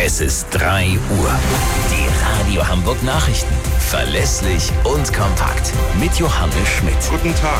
Es ist 3 Uhr. Die Radio Hamburg Nachrichten. Verlässlich und kompakt. Mit Johannes Schmidt. Guten Tag.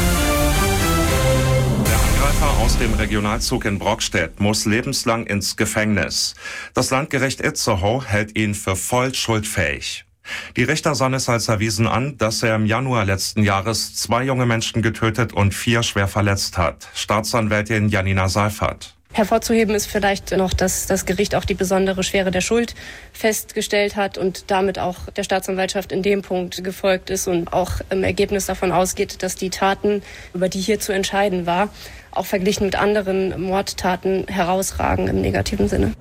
Der Angreifer aus dem Regionalzug in Brockstedt muss lebenslang ins Gefängnis. Das Landgericht Itzehoe hält ihn für voll schuldfähig. Die Richter sahen es als erwiesen an, dass er im Januar letzten Jahres 2 junge Menschen getötet und 4 schwer verletzt hat. Staatsanwältin Janina Seifert. Hervorzuheben ist vielleicht noch, dass das Gericht auch die besondere Schwere der Schuld festgestellt hat und damit auch der Staatsanwaltschaft in dem Punkt gefolgt ist und auch im Ergebnis davon ausgeht, dass die Taten, über die hier zu entscheiden war, auch verglichen mit anderen Mordtaten herausragen im negativen Sinne.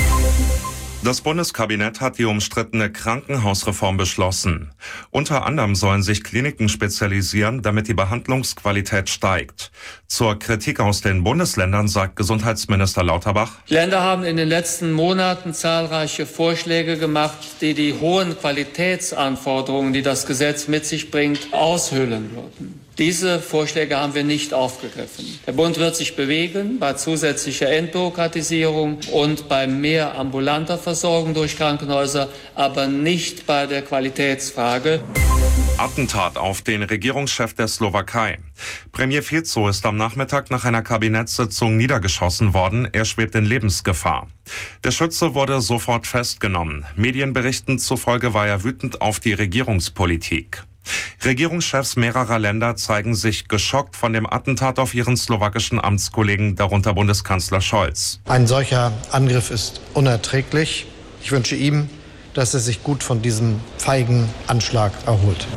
Das Bundeskabinett hat die umstrittene Krankenhausreform beschlossen. Unter anderem sollen sich Kliniken spezialisieren, damit die Behandlungsqualität steigt. Zur Kritik aus den Bundesländern sagt Gesundheitsminister Lauterbach: Die Länder haben in den letzten Monaten zahlreiche Vorschläge gemacht, die die hohen Qualitätsanforderungen, die das Gesetz mit sich bringt, aushöhlen würden. Diese Vorschläge haben wir nicht aufgegriffen. Der Bund wird sich bewegen bei zusätzlicher Entbürokratisierung und bei mehr ambulanter Versorgung durch Krankenhäuser, aber nicht bei der Qualitätsfrage. Attentat auf den Regierungschef der Slowakei. Premier Fico ist am Nachmittag nach einer Kabinettssitzung niedergeschossen worden. Er schwebt in Lebensgefahr. Der Schütze wurde sofort festgenommen. Medienberichten zufolge war er wütend auf die Regierungspolitik. Regierungschefs mehrerer Länder zeigen sich geschockt von dem Attentat auf ihren slowakischen Amtskollegen, darunter Bundeskanzler Scholz. Ein solcher Angriff ist unerträglich. Ich wünsche ihm, dass er sich gut von diesem feigen Anschlag erholt.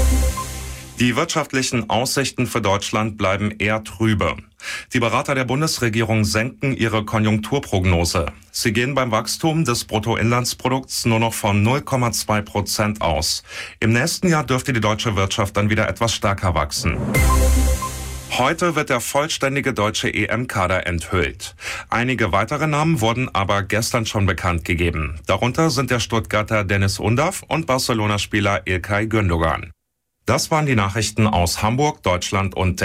Die wirtschaftlichen Aussichten für Deutschland bleiben eher trübe. Die Berater der Bundesregierung senken ihre Konjunkturprognose. Sie gehen beim Wachstum des Bruttoinlandsprodukts nur noch von 0,2% aus. Im nächsten Jahr dürfte die deutsche Wirtschaft dann wieder etwas stärker wachsen. Heute wird der vollständige deutsche EM-Kader enthüllt. Einige weitere Namen wurden aber gestern schon bekannt gegeben. Darunter sind der Stuttgarter Deniz Undav und Barcelona-Spieler İlkay Gündoğan. Das waren die Nachrichten aus Hamburg, Deutschland und